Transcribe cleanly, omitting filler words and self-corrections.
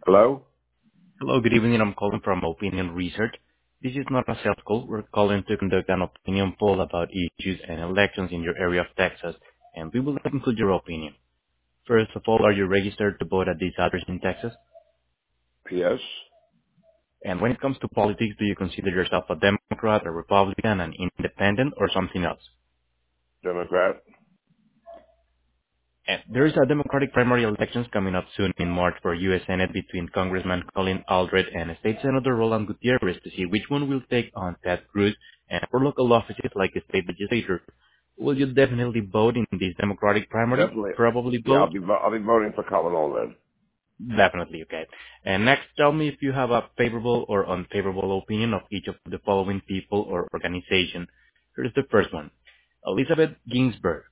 Hello? Hello, good evening. I'm calling from Opinion Research. This is not a sales call. We're calling to conduct an opinion poll about issues and elections in your area of Texas, and we will include your opinion. First of all, are you registered to vote at this address in Texas? Yes. And when it comes to politics, do you consider yourself a Democrat, a Republican, an independent, or something else? Democrat? And there is a Democratic primary elections coming up soon in March for U.S. Senate between Congressman Colin Aldred and State Senator Roland Gutierrez to see which one will take on Ted Cruz, and for local offices like the state legislature. Will you definitely vote in this Democratic primary? Definitely. Probably Yeah, vote? I'll be voting for Colin Allred. Definitely, okay. And next, tell me if you have a favorable or unfavorable opinion of each of the following people or organization. Here's the first one. Elizabeth Ginsburg.